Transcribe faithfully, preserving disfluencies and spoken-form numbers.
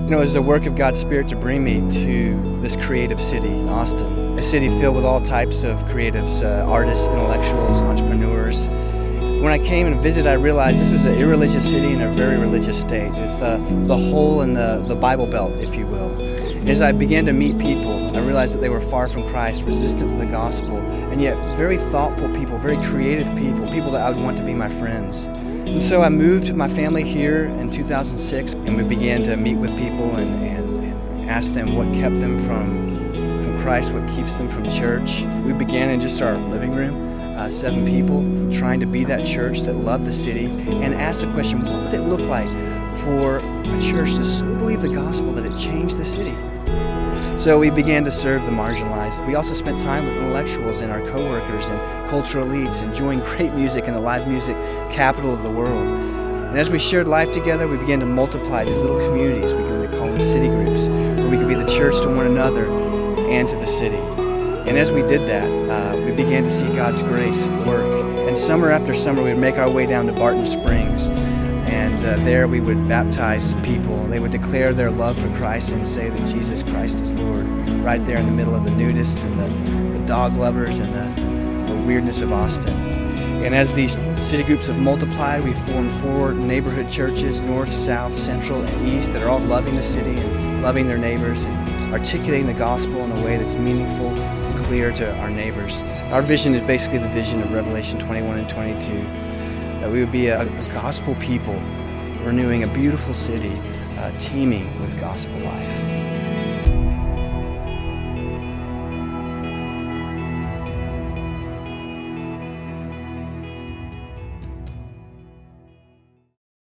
You know, it was a work of God's Spirit to bring me to this creative city, Austin, a city filled with all types of creatives, uh, artists, intellectuals, entrepreneurs. When I came and visited, I realized this was an irreligious city in a very religious state. It's the, the hole in the, the Bible Belt, if you will. And as I began to meet people, I realized that they were far from Christ, resistant to the gospel, and yet very thoughtful people, very creative people, people that I would want to be my friends. And so I moved my family here in two thousand six, and we began to meet with people and, and, and ask them what kept them from, from Christ, what keeps them from church. We began in just our living room, uh, seven people, trying to be that church that loved the city, and asked the question, what would it look like for a church to so believe the gospel that it changed the city? So we began to serve the marginalized. We also spent time with intellectuals and our coworkers and cultural elites, enjoying great music in the live music capital of the world. And as we shared life together, we began to multiply these little communities. We began to call them city groups, where we could be the church to one another and to the city. And as we did that, uh, we began to see God's grace work. And summer after summer, we would make our way down to Barton Springs. And uh, there we would baptize people. They would declare their love for Christ and say that Jesus Christ is Lord, right there in the middle of the nudists and the, the dog lovers and the, the weirdness of Austin. And as these city groups have multiplied, we've formed four neighborhood churches, north, south, central, and east, that are all loving the city and loving their neighbors and articulating the gospel in a way that's meaningful and clear to our neighbors. Our vision is basically the vision of Revelation twenty-one and twenty-two. That we would be a, a gospel people, renewing a beautiful city, uh, teeming with gospel life.